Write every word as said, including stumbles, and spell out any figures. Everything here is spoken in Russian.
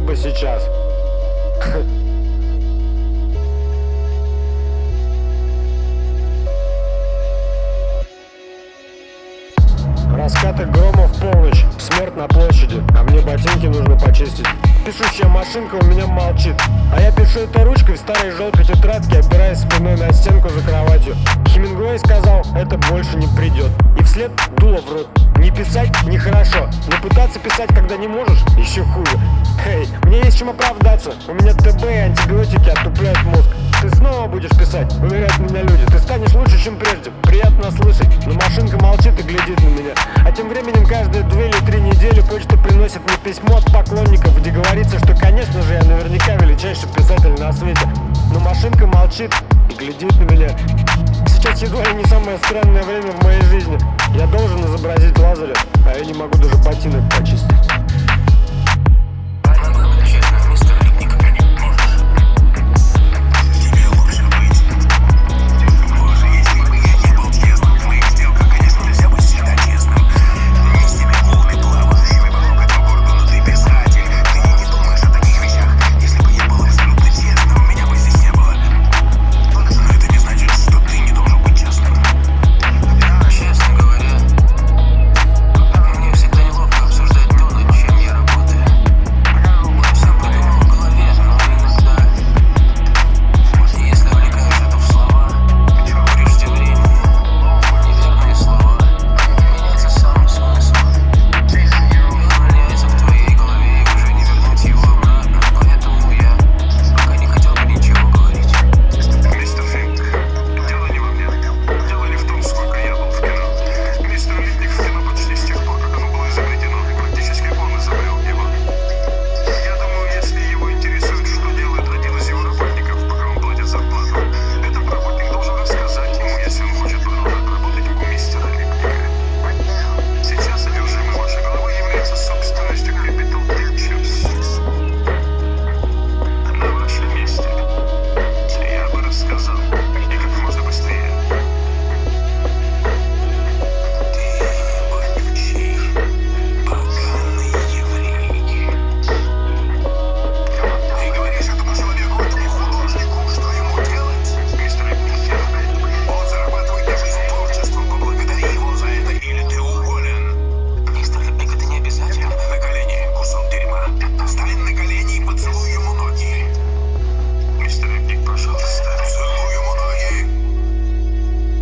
бы сейчас. Раскаты грома в полночь, смерть на площади, а мне ботинки нужно почистить. Пишущая машинка у меня молчит, а я пишу это ручкой в старой желтой тетрадке, опираясь спиной на стенку за кроватью. Хемингуэй сказал, это больше не придет, и вслед дуло в рот. Не писать нехорошо, но пытаться писать, когда не можешь, еще хуже. Эй, мне есть чем оправдаться, у меня ТБ и антибиотики отупляют мозг. Ты снова будешь писать, уверяют меня люди, ты станешь лучше, чем прежде. Приятно слышать, но машинка молчит и глядит на меня. А тем временем каждые две или три недели почта приносит мне письмо от поклонников, где говорится, что, конечно же, я наверняка величайший писатель на свете. Но машинка молчит и глядит на меня. Сейчас едва ли не самое странное время в моей жизни. Я должен изобразить Лазаря, а я не могу даже ботинок почистить.